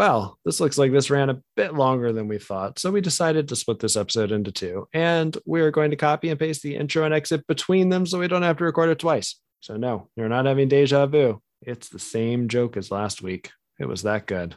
Well, this looks like this ran a bit longer than we thought, so we decided to split this episode into two, and we are going to copy and paste the intro and exit between them so we don't have to record it twice. So no, you're not having deja vu. It's the same joke as last week. It was that good.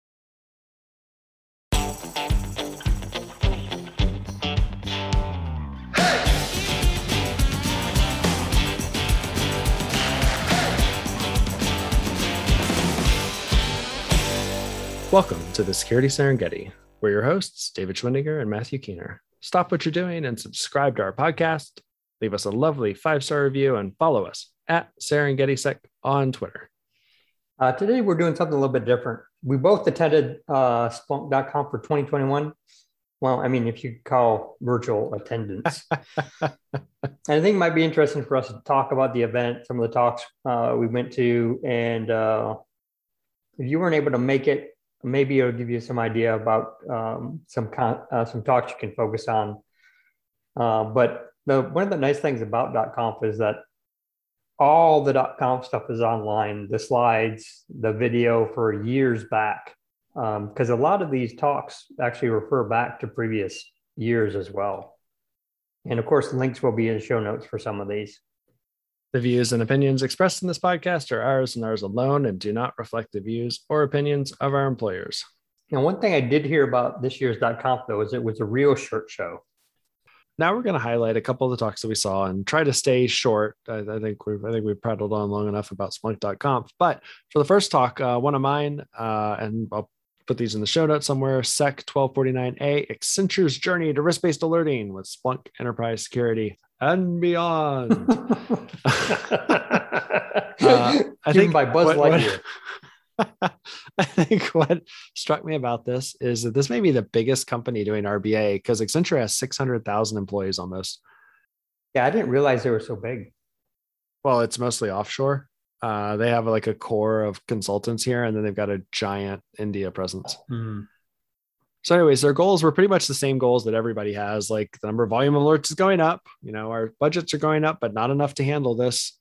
Welcome to the Security Serengeti. We're your hosts, David Schwindiger and Matthew Keener. Stop what you're doing and subscribe to our podcast. Leave us a lovely 5-star review and follow us at SerengetiSec on Twitter. Today, we're doing something a little bit different. We both attended Splunk.conf for 2021. Well, I mean, if you call virtual attendance. And I think it might be interesting for us to talk about the event, some of the talks we went to, and if you weren't able to make it, maybe it'll give you some idea about some talks you can focus on. But one of the nice things about .conf is that all the .conf stuff is online, the slides, the video for years back, because a lot of these talks actually refer back to previous years as well. And of course, links will be in show notes for some of these. The views and opinions expressed in this podcast are ours and ours alone and do not reflect the views or opinions of our employers. Now, one thing I did hear about this year's .conf, though, is it was a real shirt show. Now we're going to highlight a couple of the talks that we saw and try to stay short. I think we've prattled on long enough about Splunk.conf. But for the first talk, one of mine, and I'll put these in the show notes somewhere, SEC 1249A, Accenture's Journey to Risk-Based Alerting with Splunk Enterprise Security and Beyond. I think by Buzz Lightyear. I think what struck me about this is that this may be the biggest company doing RBA because Accenture has 600,000 employees almost. Yeah, I didn't realize they were so big. Well, it's mostly offshore. They have like a core of consultants here, and then they've got a giant India presence. So anyways, their goals were pretty much the same goals that everybody has. Like the number of volume alerts is going up. You know, our budgets are going up, but not enough to handle this.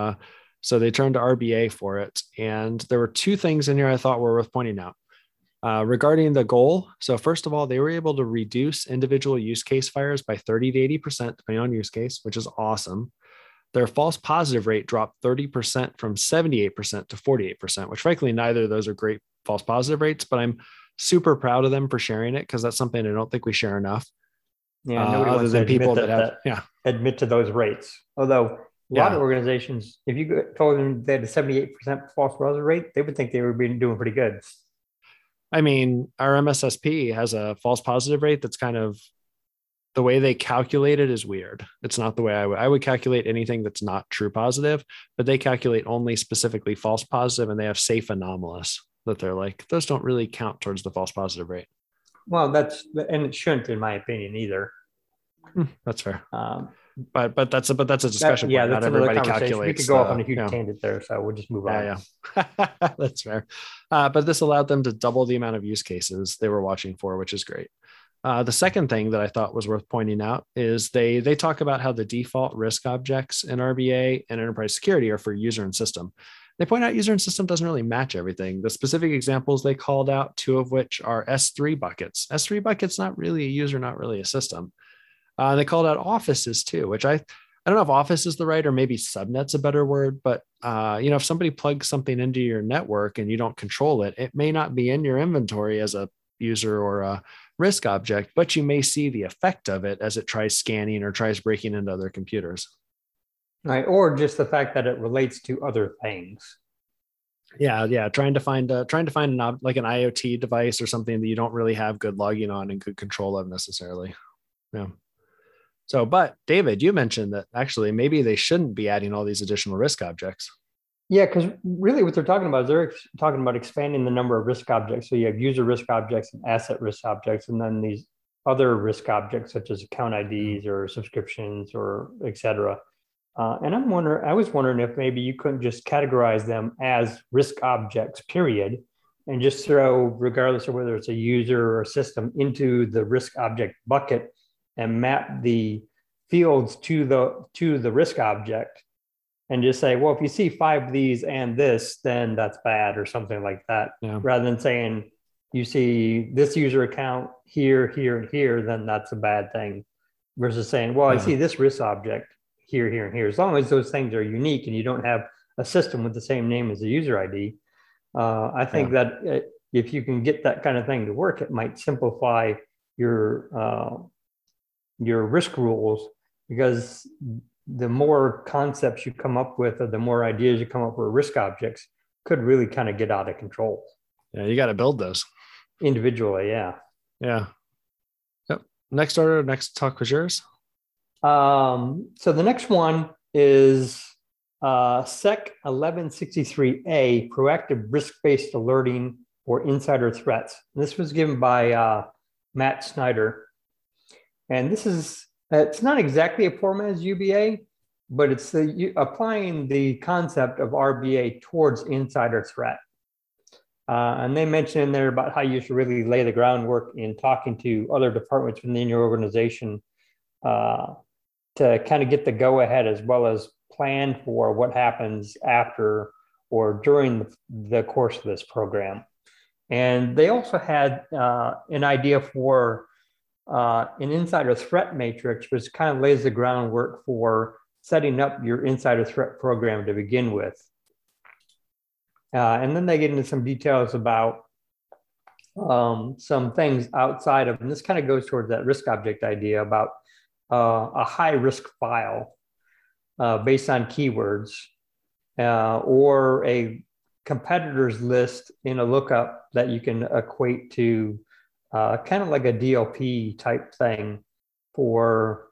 So they turned to RBA for it. And there were two things in here I thought were worth pointing out regarding the goal. So first of all, they were able to reduce individual use case fires by 30 to 80%, depending on use case, which is awesome. Their false positive rate dropped 30% from 78% to 48%, which frankly, neither of those are great false positive rates, but I'm super proud of them for sharing it because that's something I don't think we share enough. Yeah, nobody wants to people that have admit to those rates. Although a lot of organizations, if you told them they had a 78% false positive rate, they would think they were doing pretty good. I mean, our MSSP has a false positive rate that's kind of the way they calculate it is weird. It's not the way I would calculate anything that's not true positive, but they calculate only specifically false positive, and they have safe anomalous that they're like, those don't really count towards the false positive rate. Well, and it shouldn't, in my opinion, either. That's fair. But that's a discussion. That's not everybody calculates. We could go off on a huge tangent there, so we'll just move on. Yeah. That's fair. But this allowed them to double the amount of use cases they were watching for, which is great. The second thing that I thought was worth pointing out is they talk about how the default risk objects in RBA and enterprise security are for user and system. They point out user and system doesn't really match everything. The specific examples they called out, two of which are S3 buckets. S3 buckets, not really a user, not really a system. They called out offices too, which I don't know if office is the right, or maybe subnet's a better word, but if somebody plugs something into your network and you don't control it, it may not be in your inventory as a user or a risk object, but you may see the effect of it as it tries scanning or tries breaking into other computers. Right, or just the fact that it relates to other things. Yeah. Trying to find like an IoT device or something that you don't really have good logging on and good control of necessarily. Yeah. So, but David, you mentioned that actually maybe they shouldn't be adding all these additional risk objects. Yeah, because really what they're talking about is they're talking about expanding the number of risk objects. So you have user risk objects and asset risk objects, and then these other risk objects such as account IDs or subscriptions or et cetera. And I was wondering if maybe you couldn't just categorize them as risk objects, period, and just throw, regardless of whether it's a user or a system, into the risk object bucket and map the fields to the risk object, and just say, well, if you see 5 of these and this, then that's bad or something like that, rather than saying you see this user account here, here, and here, then that's a bad thing. Versus saying, well, I see this risk object here, here, and here. As long as those things are unique and you don't have a system with the same name as the user ID, I think that if you can get that kind of thing to work, it might simplify your risk rules, because the more concepts you come up with or the more ideas you come up with risk objects could really kind of get out of control. Yeah, you got to build those individually. Yeah. Yep. Next talk was yours. So the next one is SEC 1163A, proactive risk-based alerting for insider threats. And this was given by Matt Snyder. And it's not exactly a poor man's UBA, but it's applying the concept of RBA towards insider threat. And they mentioned in there about how you should really lay the groundwork in talking to other departments within your organization to kind of get the go ahead, as well as plan for what happens after or during the course of this program. And they also had an idea for an insider threat matrix, which kind of lays the groundwork for setting up your insider threat program to begin with. And then they get into some details about some things outside of, and this kind of goes towards that risk object idea about a high risk file based on keywords or a competitors list in a lookup that you can equate to kind of like a DLP type thing for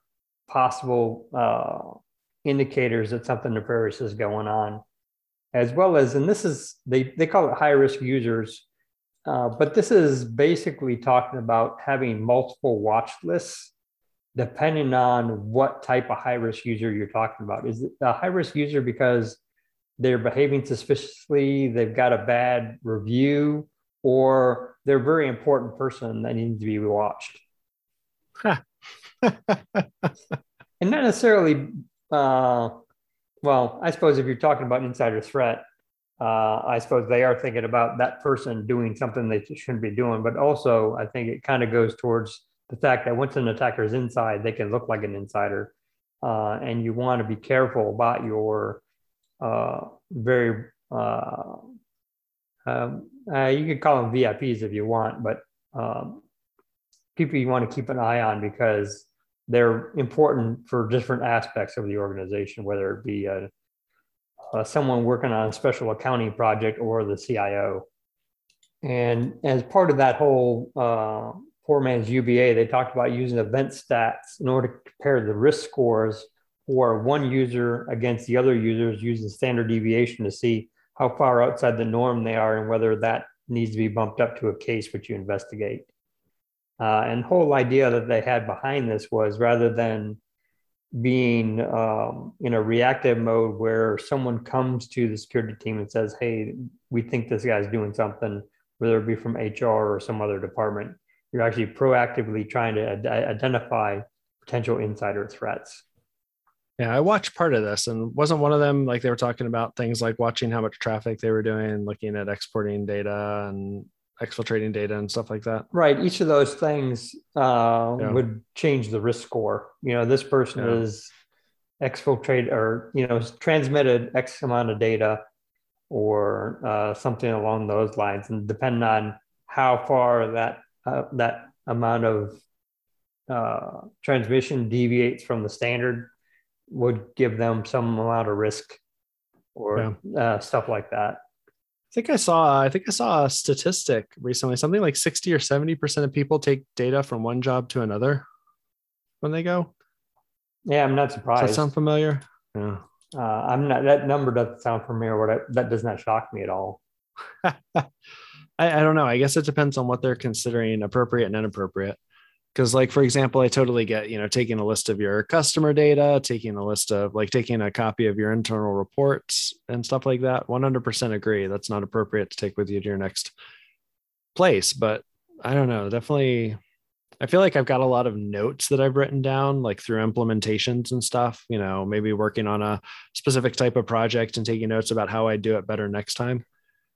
possible indicators that something nefarious is going on. As well as, and this is, they call it high risk users, but this is basically talking about having multiple watch lists depending on what type of high risk user you're talking about. Is it a high risk user because they're behaving suspiciously, they've got a bad review, or they're a very important person that needs to be watched? And not necessarily, well, I suppose if you're talking about insider threat, I suppose they are thinking about that person doing something they shouldn't be doing. But also, I think it kind of goes towards the fact that once an attacker is inside, they can look like an insider. And you want to be careful about your very, you could call them VIPs if you want, but people you want to keep an eye on because they're important for different aspects of the organization, whether it be someone working on a special accounting project or the CIO. And as part of that whole poor man's UBA, they talked about using event stats in order to compare the risk scores for one user against the other users using standard deviation to see how far outside the norm they are and whether that needs to be bumped up to a case which you investigate. And the whole idea that they had behind this was, rather than being in a reactive mode where someone comes to the security team and says, hey, we think this guy's doing something, whether it be from HR or some other department, you're actually proactively trying to identify potential insider threats. Yeah, I watched part of this, and wasn't one of them like they were talking about things like watching how much traffic they were doing, looking at exporting data and exfiltrating data and stuff like that? Right. Each of those things would change the risk score. You know, this person is exfiltrated or, you know, transmitted X amount of data or something along those lines. And depending on how far that amount of transmission deviates from the standard would give them some amount of risk or stuff like that. I think I saw a statistic recently, something like 60 or 70% of people take data from one job to another when they go. Yeah, I'm not surprised. Does that sound familiar? Yeah. I'm not, that number doesn't sound familiar. That does not shock me at all. I don't know. I guess it depends on what they're considering appropriate and inappropriate. Because, like, for example, I totally get, you know, taking a list of your customer data, taking a list of, like, taking a copy of your internal reports and stuff like that. 100% agree. That's not appropriate to take with you to your next place. But I don't know. Definitely, I feel like I've got a lot of notes that I've written down, like through implementations and stuff, you know, maybe working on a specific type of project and taking notes about how I do it better next time.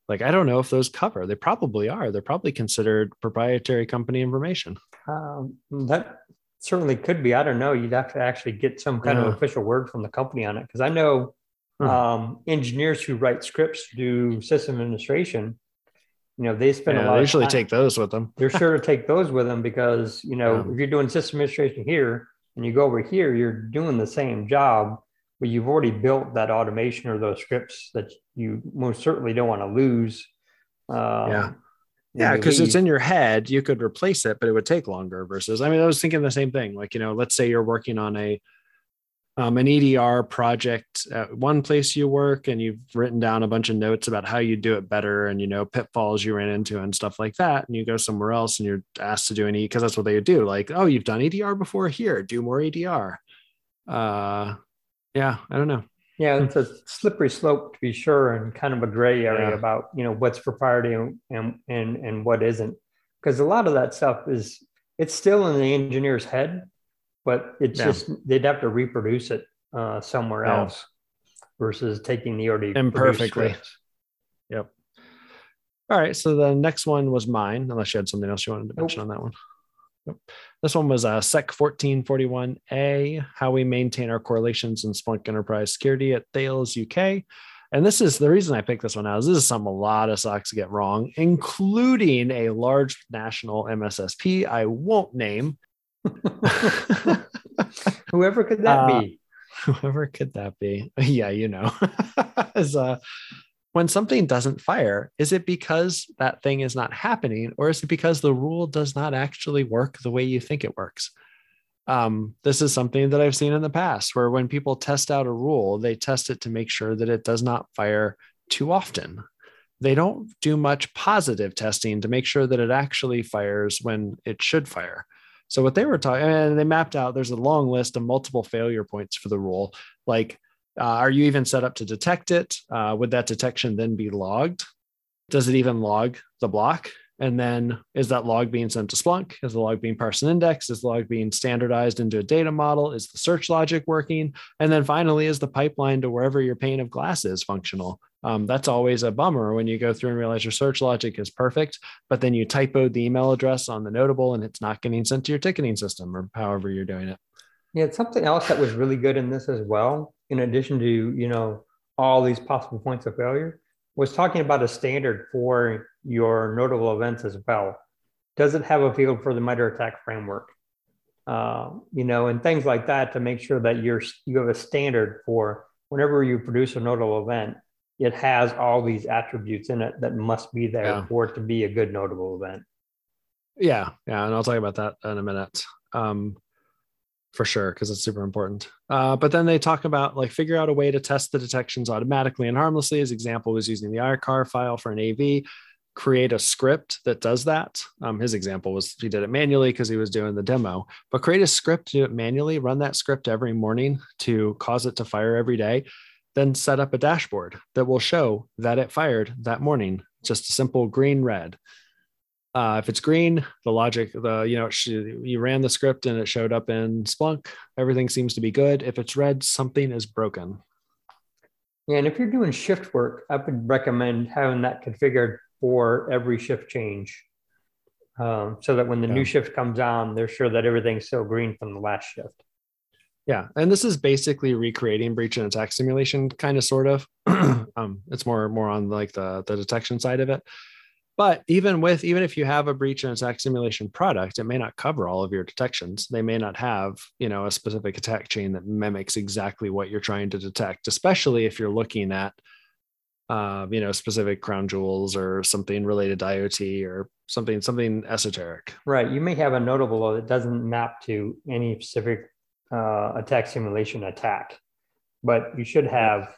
Like, I don't know if those cover. They probably are. They're probably considered proprietary company information. That certainly could be. I don't know. You'd have to actually get some kind of Yeah. official word from the company on it. Because I know Huh. engineers who write scripts to do system administration, they spend a Yeah, they lot of usually time. take those with them. They're sure to take those with them because, Yeah. if you're doing system administration here and you go over here, you're doing the same job, but you've already built that automation or those scripts that you most certainly don't want to lose. Yeah. When Yeah, you because it's leave. in your head, you could replace it, but it would take longer versus, I mean, I was thinking the same thing. Like, let's say you're working on an EDR project at one place you work, and you've written down a bunch of notes about how you do it better and, pitfalls you ran into and stuff like that. And you go somewhere else and you're asked to do because that's what they do. Like, oh, you've done EDR before, here, do more EDR. Yeah, I don't know. Yeah, it's a slippery slope to be sure, and kind of a gray area Yeah. about what's proprietary and what isn't, because a lot of that stuff it's still in the engineer's head, but it's Yeah. just they'd have to reproduce it somewhere Yeah. else versus taking the already produced Imperfectly. scripts. Yep. All right. So the next one was mine, unless you had something else you wanted to mention Nope. on that one. Yep. This one was SEC 1441A, how we maintain our correlations in Splunk Enterprise Security at Thales, UK. And this is the reason I picked this one out. This is something a lot of SOCs get wrong, including a large national MSSP I won't name. Whoever could that be? Whoever could that be? Yeah, is when something doesn't fire, is it because that thing is not happening, or is it because the rule does not actually work the way you think it works? This is something that I've seen in the past, where when people test out a rule, they test it to make sure that it does not fire too often. They don't do much positive testing to make sure that it actually fires when it should fire. So what they were talking, and they mapped out, there's a long list of multiple failure points for the rule. Like, are you even set up to detect it? Would that detection then be logged? Does it even log the block? And then is that log being sent to Splunk? Is the log being parsed and indexed? Is the log being standardized into a data model? Is the search logic working? And then finally, is the pipeline to wherever your pane of glass is functional? That's always a bummer when you go through and realize your search logic is perfect, but then you typoed the email address on the notable and it's not getting sent to your ticketing system or however you're doing it. Yeah, something else that was really good in this as well, in addition to, all these possible points of failure, was talking about a standard for your notable events as well. Does it have a field for the MITRE ATT&CK framework? And things like that, to make sure that you have a standard for whenever you produce a notable event, it has all these attributes in it that must be there for it to be a good notable event. Yeah. And I'll talk about that in a minute. For sure, because it's super important. But then they talk about figure out a way to test the detections automatically and harmlessly. His example was using the ICAR file for an AV, create a script that does that. His example was he did it manually because he was doing the demo, but create a script, do it manually, run that script every morning to cause it to fire every day, then set up a dashboard that will show that it fired that morning. Just a simple green, red. If it's green, the logic, you ran the script and it showed up in Splunk, everything seems to be good. If it's red, something is broken. Yeah, and if you're doing shift work, I would recommend having that configured for every shift change, so that when the new shift comes on, they're sure that everything's still green from the last shift. Yeah, and this is basically recreating breach and attack simulation, kind of, sort of. It's more on the detection side of it. But even if you have a breach and attack simulation product, it may not cover all of your detections. They may not have, a specific attack chain that mimics exactly what you're trying to detect, especially if you're looking at, specific crown jewels or something related to IoT or something esoteric. Right. You may have a notable that doesn't map to any specific attack simulation attack, but you should have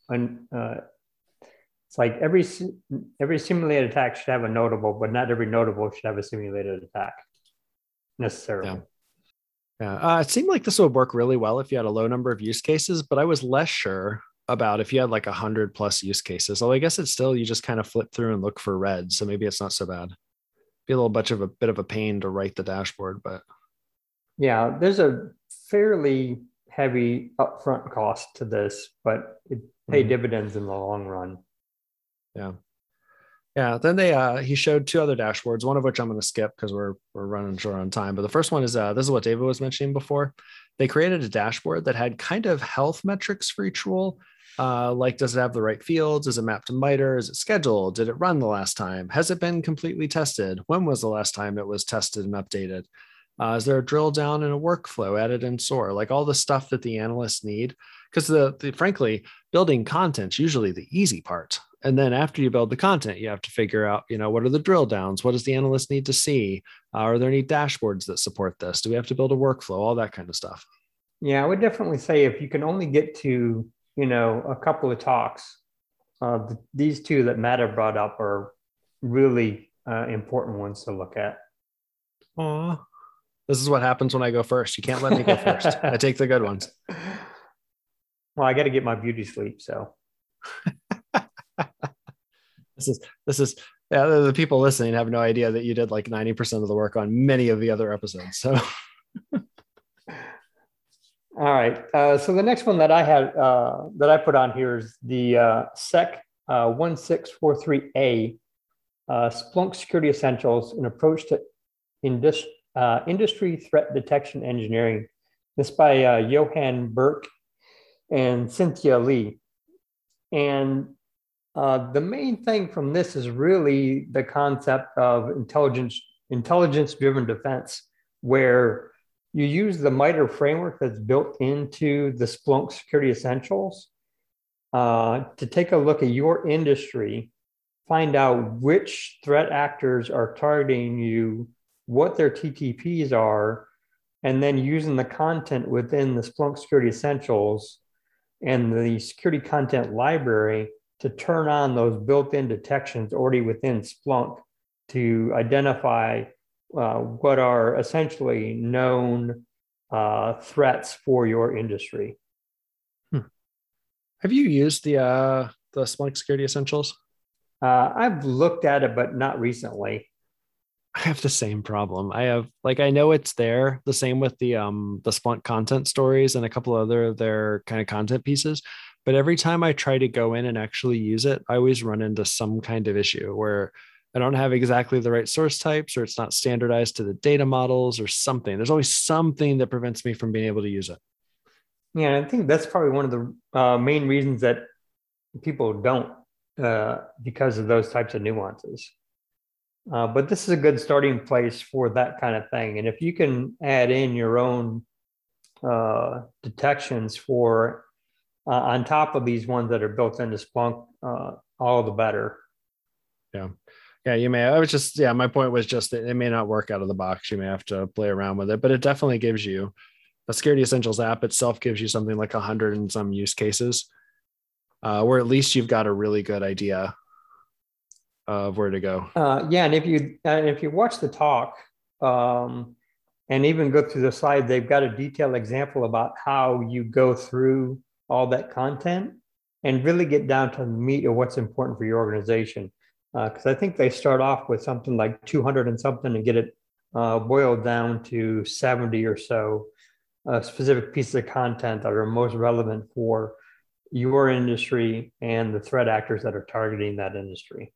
it's like every simulated attack should have a notable, but not every notable should have a simulated attack necessarily. Yeah. It seemed like this would work really well if you had a low number of use cases, but I was less sure about if you had 100+ use cases. So I guess it's still, you just kind of flip through and look for red. So maybe it's not so bad. Be a bit of a pain to write the dashboard, but yeah, there's a fairly heavy upfront cost to this, but it pay dividends in the long run. Yeah. Yeah. Then he showed two other dashboards, one of which I'm going to skip because we're running short on time. But the first one is this is what David was mentioning before. They created a dashboard that had kind of health metrics for each rule. Like, does it have the right fields? Is it mapped to MITRE? Is it scheduled? Did it run the last time? Has it been completely tested? When was the last time it was tested and updated? Is there a drill down in a workflow added in SOAR? Like all the stuff that the analysts need. Because frankly, building content's usually the easy part. And then after you build the content, you have to figure out, what are the drill downs? What does the analyst need to see? Are there any dashboards that support this? Do we have to build a workflow? All that kind of stuff. Yeah, I would definitely say if you can only get to, a couple of talks, these two that Matt have brought up are really important ones to look at. Aw. This is what happens when I go first. You can't let me go first. I take the good ones. Well, I got to get my beauty sleep, so. This is yeah, the people listening have no idea that you did like 90% of the work on many of the other episodes. So all right. So the next one that I had that I put on here is the SEC 1643A Splunk Security Essentials: An Approach to Industry Threat Detection Engineering. This by Johan Burke and Cynthia Lee. And the main thing from this is really the concept of intelligence-driven defense, where you use the MITRE framework that's built into the Splunk Security Essentials to take a look at your industry, find out which threat actors are targeting you, what their TTPs are, and then using the content within the Splunk Security Essentials and the security content library to turn on those built-in detections already within Splunk to identify what are essentially known threats for your industry. Have you used the Splunk Security Essentials? I've looked at it, but not recently. I have the same problem. I know it's there. The same with the Splunk content stories and a couple other of their kind of content pieces. But every time I try to go in and actually use it, I always run into some kind of issue where I don't have exactly the right source types, or it's not standardized to the data models or something. There's always something that prevents me from being able to use it. Yeah, I think that's probably one of the main reasons that people don't, because of those types of nuances. But this is a good starting place for that kind of thing. And if you can add in your own detections for on top of these ones that are built into Splunk, all the better. Yeah. Yeah, you may. My point was just that it may not work out of the box. You may have to play around with it, but it definitely gives you the Security Essentials app itself gives you something like 100 and some use cases, where at least you've got a really good idea of where to go. Yeah, and if you watch the talk and even go through the slide, they've got a detailed example about how you go through all that content and really get down to the meat of what's important for your organization. Because I think they start off with something like 200 and something and get it boiled down to 70 or so specific pieces of content that are most relevant for your industry and the threat actors that are targeting that industry.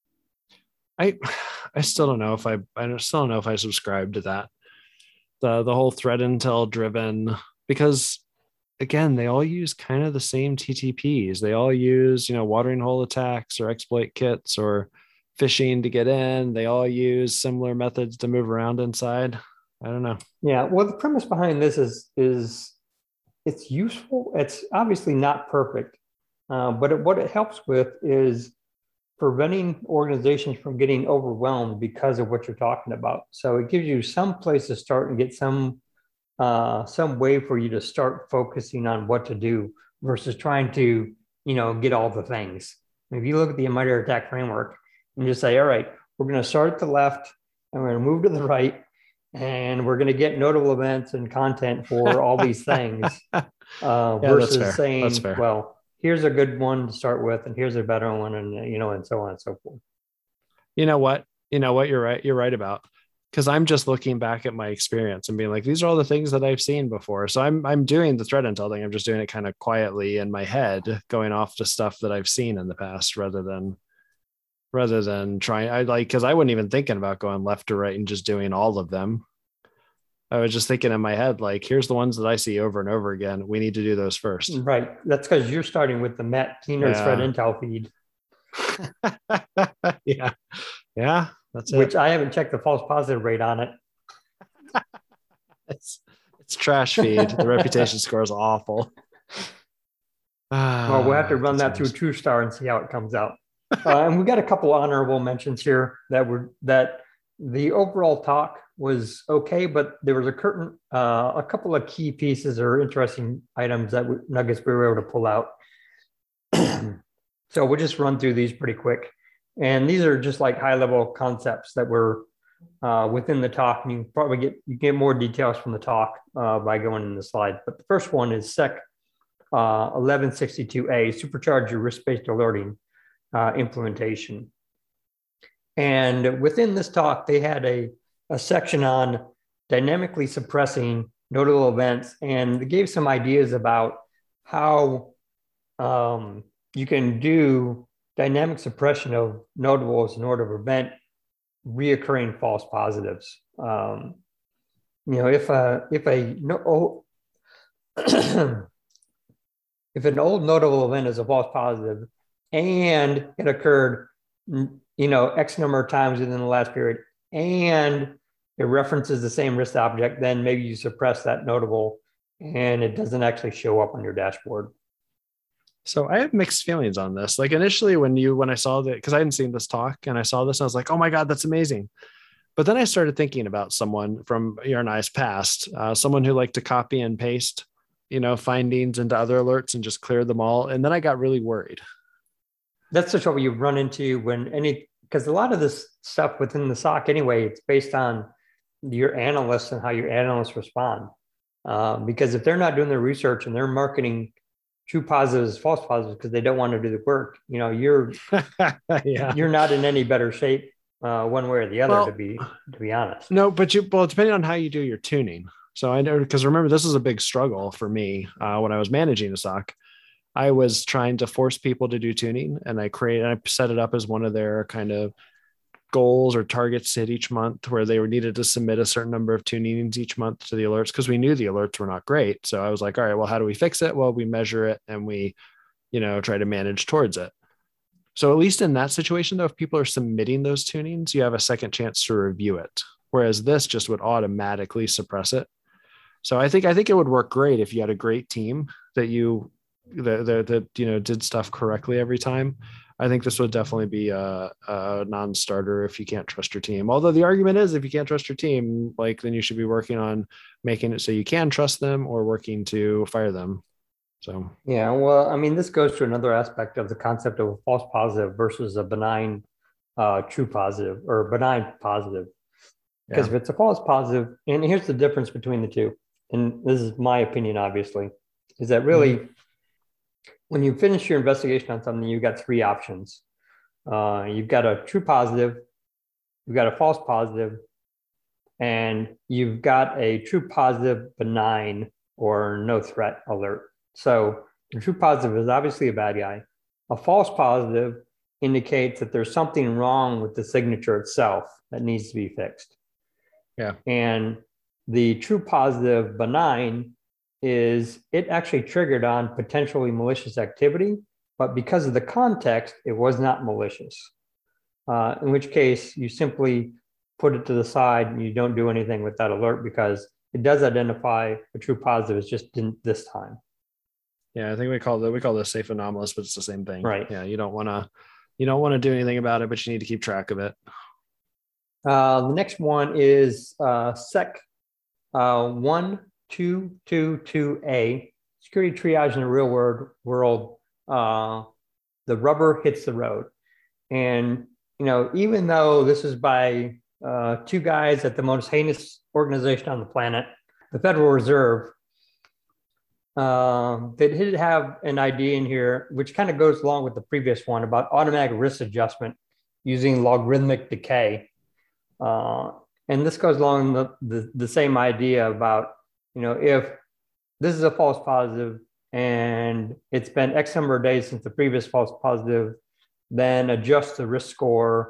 I still don't know if I subscribe to that. The whole threat intel driven, because again, they all use kind of the same TTPs. They all use, watering hole attacks or exploit kits or phishing to get in. They all use similar methods to move around inside. I don't know. Yeah. Well, the premise behind this is it's useful. It's obviously not perfect, but what it helps with is preventing organizations from getting overwhelmed because of what you're talking about. So it gives you some place to start and get some way for you to start focusing on what to do versus trying to, get all the things. If you look at the MITRE ATT&CK framework and just say, all right, we're going to start at the left and we're going to move to the right, and we're going to get notable events and content for all these things versus saying, well, here's a good one to start with, and here's a better one, and and so on and so forth. You know what? You're right. You're right about, because I'm just looking back at my experience and being like, these are all the things that I've seen before. So I'm doing the threat intel thing. I'm just doing it kind of quietly in my head, going off to stuff that I've seen in the past rather than rather than trying. I like, because I wasn't even thinking about going left to right and just doing all of them. I was just thinking in my head, like, here's the ones that I see over and over again. We need to do those first. Right. That's because you're starting with the Met Keener's Threat Intel feed. Yeah. Yeah. That's which it. I haven't checked the false positive rate on it. It's trash feed. The reputation score is awful. Well, we'll have to run that through TrueStar and see how it comes out. And we got a couple honorable mentions here that the overall talk was okay, but there was a couple of key pieces or interesting items that nuggets we were able to pull out. So we'll just run through these pretty quick. And these are just like high level concepts that were within the talk. And you can probably get more details from the talk by going in the slide. But the first one is SEC 1162A, supercharge your risk-based alerting implementation. And within this talk, they had a section on dynamically suppressing notable events, and they gave some ideas about how you can do dynamic suppression of notables in order to prevent reoccurring false positives. If an old notable event is a false positive and it occurred, X number of times within the last period, and it references the same risk object, then maybe you suppress that notable and it doesn't actually show up on your dashboard. So I have mixed feelings on this. Like initially when I saw that, because I hadn't seen this talk and I saw this, I was like, oh my God, that's amazing. But then I started thinking about someone from your and I's past, someone who liked to copy and paste, findings into other alerts and just clear them all. And then I got really worried. That's the trouble you run into because a lot of this stuff within the SOC anyway, it's based on your analysts and how your analysts respond. Because if they're not doing their research and they're marketing true positives, false positives, because they don't want to do the work, you're you're not in any better shape one way or the other, to be honest. No, but depending on how you do your tuning. So I know, because remember, this is a big struggle for me when I was managing a SOC. I was trying to force people to do tuning, and I set it up as one of their kind of goals or targets hit each month, where they were needed to submit a certain number of tunings each month to the alerts, because we knew the alerts were not great. So I was like, all right, well, how do we fix it? Well, we measure it and we, try to manage towards it. So at least in that situation, though, if people are submitting those tunings, you have a second chance to review it. Whereas this just would automatically suppress it. So I think it would work great if you had a great team that did stuff correctly every time. I think this would definitely be a non-starter if you can't trust your team. Although the argument is, if you can't trust your team, then you should be working on making it so you can trust them, or working to fire them. So yeah, well, I mean, this goes to another aspect of the concept of a false positive versus a benign true positive or benign positive. Because if it's a false positive, and here's the difference between the two, and this is my opinion, obviously, is that really when you finish your investigation on something, you've got three options. You've got a true positive, you've got a false positive, and you've got a true positive benign or no threat alert. So the true positive is obviously a bad guy. A false positive indicates that there's something wrong with the signature itself that needs to be fixed. Yeah. And the true positive benign is it actually triggered on potentially malicious activity, but because of the context, it was not malicious. In which case you simply put it to the side and you don't do anything with that alert, because it does identify a true positive, it's just didn't this time. Yeah, I think we call this safe anomalous, but it's the same thing. Right. Yeah, you don't want to do anything about it, but you need to keep track of it. The next one is SEC 1222A, security triage in the real world. The rubber hits the road. And, even though this is by two guys at the most heinous organization on the planet, the Federal Reserve, they did have an idea in here, which kind of goes along with the previous one about automatic risk adjustment using logarithmic decay. And this goes along the same idea about, if this is a false positive and it's been X number of days since the previous false positive, then adjust the risk score.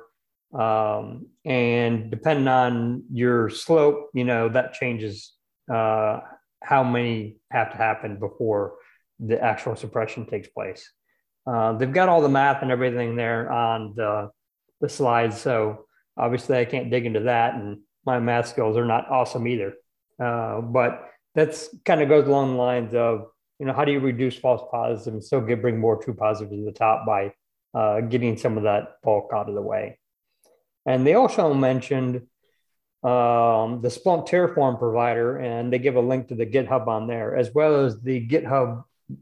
And depending on your slope, that changes how many have to happen before the actual suppression takes place. They've got all the math and everything there on the slides. So obviously I can't dig into that, and my math skills are not awesome either. But that's kind of goes along the lines of, how do you reduce false positives and still bring more true positives to the top by getting some of that bulk out of the way. And they also mentioned the Splunk Terraform provider, and they give a link to the GitHub on there, as well as the GitHub,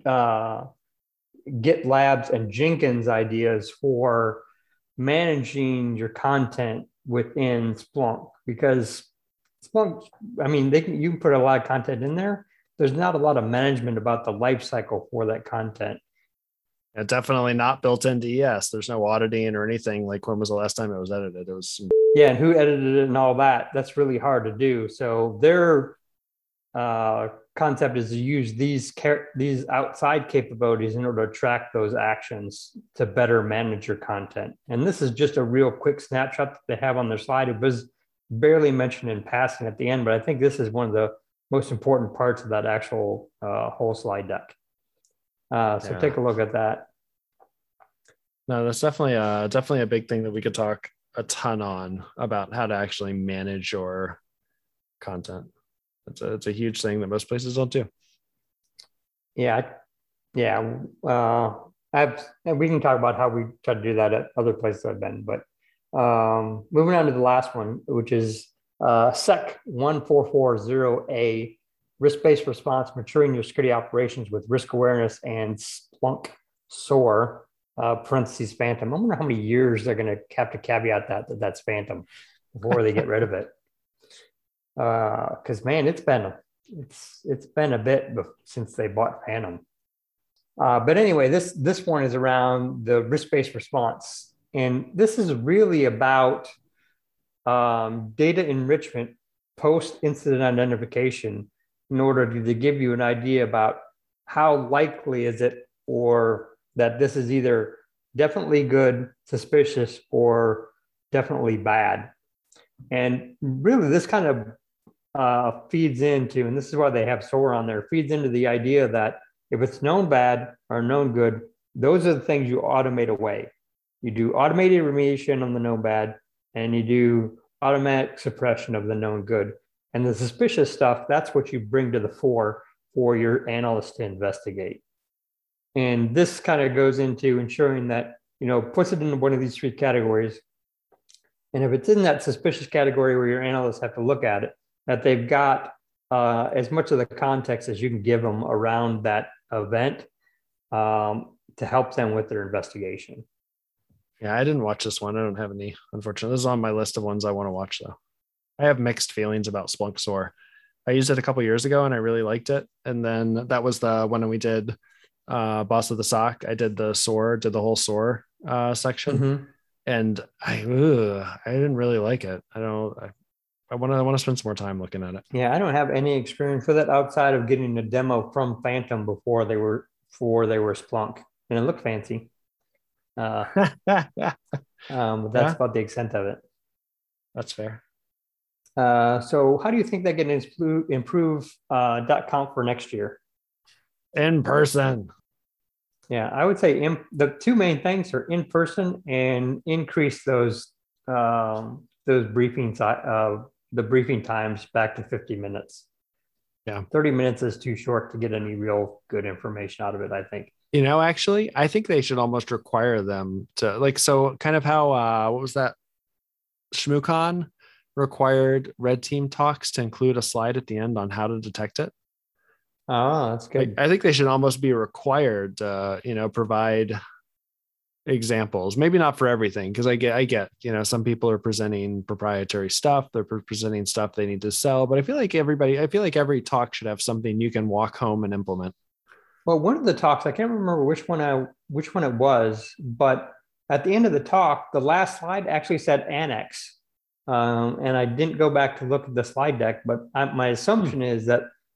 GitLabs, and Jenkins ideas for managing your content within Splunk. Because Splunk, you can put a lot of content in there. There's not a lot of management about the life cycle for that content. Yeah, definitely not built into ES. There's no auditing or anything. Like, when was the last time it was edited? It was. Yeah, and who edited it and all that. That's really hard to do. So their concept is to use these outside capabilities in order to track those actions to better manage your content. And this is just a real quick snapshot that they have on their slide. It was barely mentioned in passing at the end, but I think this is one of the most important parts of that actual whole slide deck. So take a look at that. No, that's definitely a big thing that we could talk a ton on, about how to actually manage your content. It's a huge thing that most places don't do. Yeah. And we can talk about how we try to do that at other places I've been. But moving on to the last one, which is SEC 1440A, risk-based response, maturing your security operations with risk awareness and Splunk SOAR, parentheses Phantom. I wonder how many years they're going to have to caveat that's Phantom before they get rid of it. Because man, it's been a bit since they bought Phantom. But anyway, this one is around the risk-based response, and this is really about data enrichment post-incident identification, in order to give you an idea about how likely is it, or that this is either definitely good, suspicious, or definitely bad. And really, this kind of feeds into, and this is why they have SOAR on there, feeds into the idea that if it's known bad or known good, those are the things you automate away. You do automated remediation on the known bad, and you do automatic suppression of the known good. And the suspicious stuff, that's what you bring to the fore for your analysts to investigate. And this kind of goes into ensuring that, puts it into one of these three categories. And if it's in that suspicious category where your analysts have to look at it, that they've got as much of the context as you can give them around that event to help them with their investigation. Yeah, I didn't watch this one. I don't have any, unfortunately. This is on my list of ones I want to watch, though. I have mixed feelings about Splunk SOAR. I used it a couple years ago and I really liked it. And then that was the when we did Boss of the SOC. I did the whole SOAR section. Mm-hmm. And I didn't really like it. I want to spend some more time looking at it. Yeah, I don't have any experience with it outside of getting a demo from Phantom before they were Splunk, and it looked fancy. But that's about the extent of it. That's fair. So how do you think they can improve .conf for next year? In person. Yeah, I would say the two main things are in person and increase those briefings, the briefing times back to 50 minutes. Yeah. 30 minutes is too short to get any real good information out of it, I think. Actually, I think they should almost require them to, so kind of how, what was that? ShmooCon required red team talks to include a slide at the end on how to detect it. Oh, that's good. I think they should almost be required to, provide examples, maybe not for everything. Cause I get, some people are presenting proprietary stuff. They're presenting stuff they need to sell, but I feel like every talk should have something you can walk home and implement. Well, one of the talks, I can't remember which one it was, but at the end of the talk, the last slide actually said annex. And I didn't go back to look at the slide deck, but my assumption is that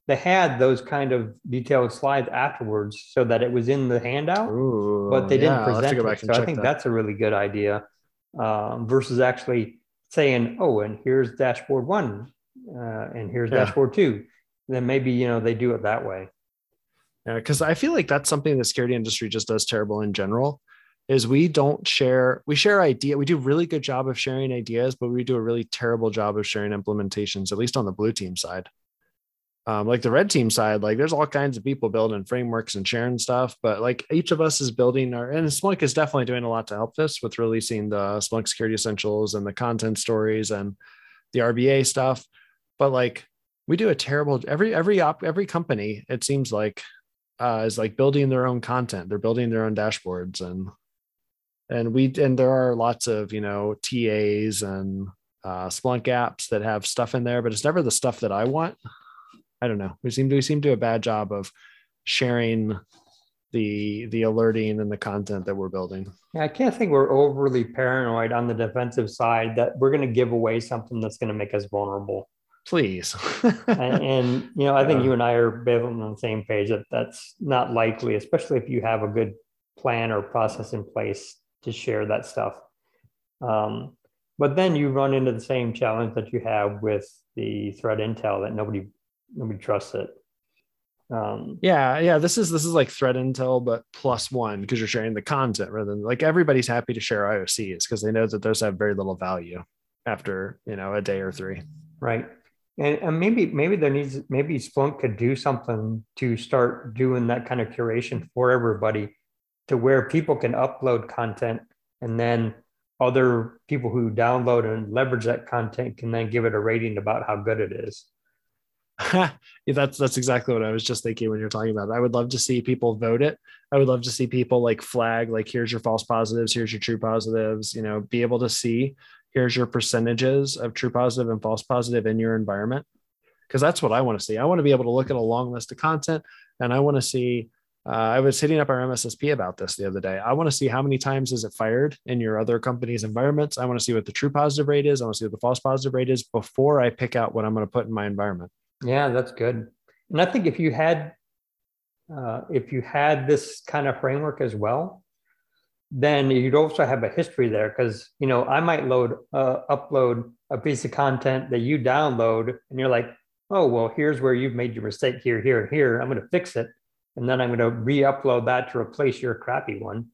they had those kind of detailed slides afterwards so that it was in the handout, but Ooh, they didn't yeah, I'll have to present go it. back and So I check think that. that's a really good idea, versus actually saying, oh, and here's dashboard one, and here's Yeah. dashboard two. Then maybe, they do it that way. Yeah, because I feel like that's something the security industry just does terrible in general. Is we don't share, we share idea. We do a really good job of sharing ideas, but we do a really terrible job of sharing implementations, at least on the blue team side. Like the red team side, like there's all kinds of people building frameworks and sharing stuff, but like each of us is building our, and Splunk is definitely doing a lot to help this with releasing the Splunk security essentials and the content stories and the RBA stuff. But like we do a terrible, every company, it seems like, is like building their own content. They're building their own dashboards, and there are lots of TAs and Splunk apps that have stuff in there, but it's never the stuff that I want. I don't know. We seem to do a bad job of sharing the alerting and the content that we're building. Yeah, I can't think we're overly paranoid on the defensive side that we're going to give away something that's going to make us vulnerable. Please. And I think you and I are both on the same page that that's not likely, especially if you have a good plan or process in place to share that stuff. But then you run into the same challenge that you have with the threat intel that nobody trusts it. Yeah. This is like threat intel, but +1 because you're sharing the content rather than like everybody's happy to share IOCs because they know that those have very little value after a day or three. Right. And maybe there needs, maybe Splunk could do something to start doing that kind of curation for everybody to where people can upload content and then other people who download and leverage that content can then give it a rating about how good it is. Yeah, that's exactly what I was just thinking when you're talking about it. I would love to see people vote it. I would love to see people like flag, like, here's your false positives, here's your true positives, be able to see, here's your percentages of true positive and false positive in your environment. Because that's what I want to see. I want to be able to look at a long list of content and I want to see, I was hitting up our MSSP about this the other day. I want to see how many times is it fired in your other company's environments. I want to see what the true positive rate is. I want to see what the false positive rate is before I pick out what I'm going to put in my environment. Yeah, that's good. And I think if you had this kind of framework as well, then you'd also have a history there because I might upload a piece of content that you download, and you're like, oh well, here's where you've made your mistake here, here, and here. I'm going to fix it, and then I'm going to re-upload that to replace your crappy one,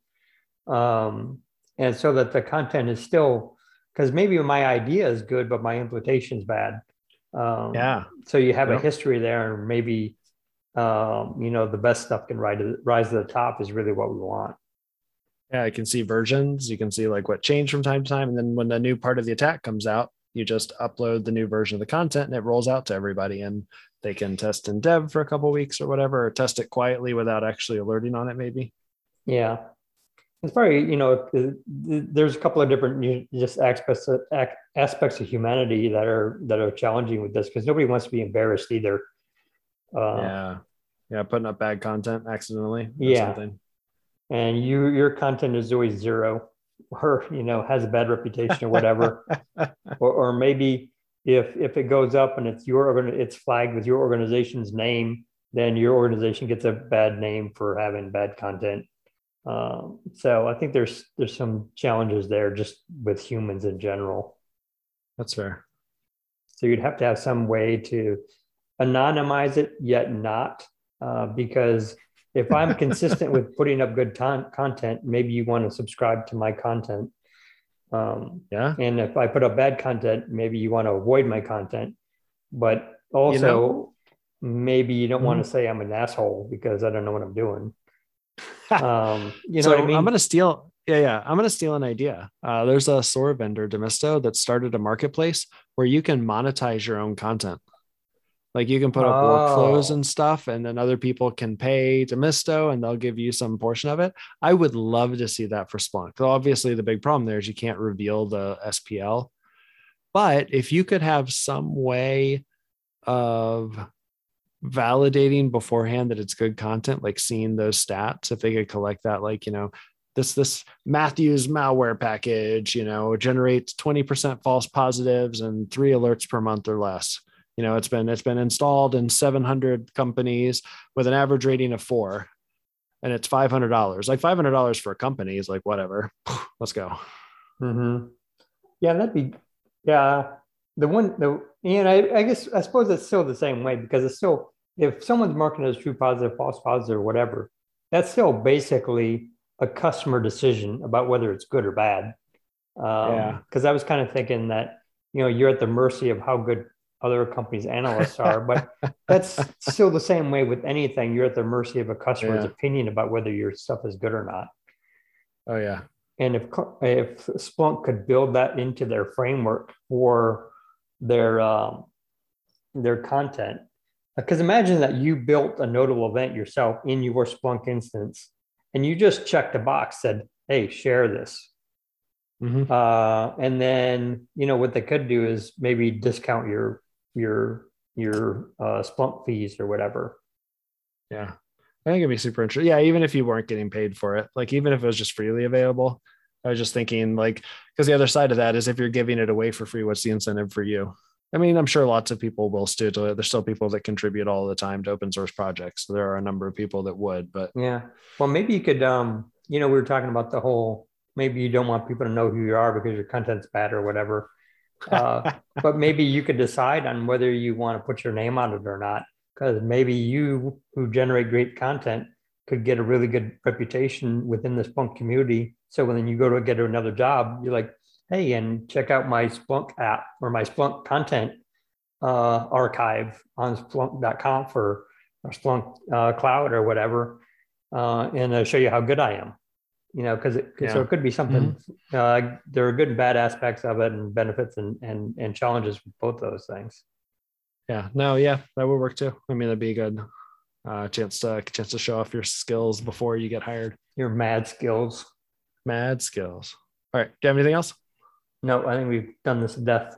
and so that the content is still, because maybe my idea is good, but my implementation is bad. Yeah. So you have a history there, and maybe the best stuff can rise to the top is really what we want. Yeah, I can see versions. You can see like what changed from time to time. And then when the new part of the attack comes out, you just upload the new version of the content and it rolls out to everybody. And they can test in dev for a couple of weeks or whatever, or test it quietly without actually alerting on it, maybe. Yeah. It's probably, there's a couple of different just aspects of humanity that are challenging with this because nobody wants to be embarrassed either. Yeah. Putting up bad content accidentally. Yeah. Something. And your content is always zero or, has a bad reputation or whatever. or maybe if it goes up and it's flagged with your organization's name, then your organization gets a bad name for having bad content. So I think there's some challenges there just with humans in general. That's fair. So you'd have to have some way to anonymize it, yet not, because if I'm consistent with putting up good content, maybe you want to subscribe to my content. Yeah. And if I put up bad content, maybe you want to avoid my content. But also, maybe you don't want to say I'm an asshole because I don't know what I'm doing. So what I mean? I'm going to steal. Yeah. I'm going to steal an idea. There's a SOAR vendor, Demisto, that started a marketplace where you can monetize your own content. Like you can put up workflows and stuff, and then other people can pay Demisto and they'll give you some portion of it. I would love to see that for Splunk. So obviously the big problem there is you can't reveal the SPL, but if you could have some way of validating beforehand that it's good content, like seeing those stats, if they could collect that, like, this Matthews malware package, generates 20% false positives and 3 alerts per month or less. It's been installed in 700 companies with an average rating of 4, and it's $500. Like $500 for a company is like whatever. Let's go. Mm-hmm. Yeah, that'd be I suppose it's still the same way, because it's still, if someone's marking as true positive, false positive, or whatever, that's still basically a customer decision about whether it's good or bad. Because I was kind of thinking that, you're at the mercy of how good other companies' analysts are, but that's still the same way with anything. You're at the mercy of a customer's opinion about whether your stuff is good or not. Oh yeah. And if Splunk could build that into their framework for their content, because imagine that you built a notable event yourself in your Splunk instance, and you just checked a box, said, "Hey, share this." Mm-hmm. And then, what they could do is maybe discount your Splunk fees or whatever. Yeah. I think it'd be super interesting. Yeah. Even if you weren't getting paid for it, like even if it was just freely available, I was just thinking because the other side of that is if you're giving it away for free, what's the incentive for you? I mean, I'm sure lots of people will still do it. There's still people that contribute all the time to open source projects. So there are a number of people that would, but yeah. Well, maybe you could, we were talking about the whole, maybe you don't want people to know who you are because your content's bad or whatever. But maybe you could decide on whether you want to put your name on it or not, because maybe you who generate great content could get a really good reputation within the Splunk community. So when you go to get another job, you're like, hey, and check out my Splunk app or my Splunk content archive on Splunk.com or Splunk Cloud or whatever, and I'll show you how good I am. So it could be something. Mm-hmm. There are good and bad aspects of it, and benefits and challenges with both those things. Yeah, no, yeah, that would work too. I mean, that'd be a good chance to show off your skills before you get hired. Your mad skills. Mad skills. All right. Do you have anything else? No, I think we've done this to death.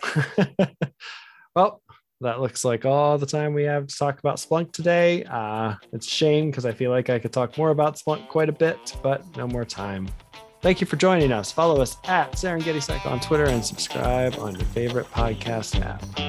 Well, that looks like all the time we have to talk about Splunk today. It's a shame because I feel like I could talk more about Splunk quite a bit, but no more time. Thank you for joining us. Follow us at SerengettySec on Twitter and subscribe on your favorite podcast app.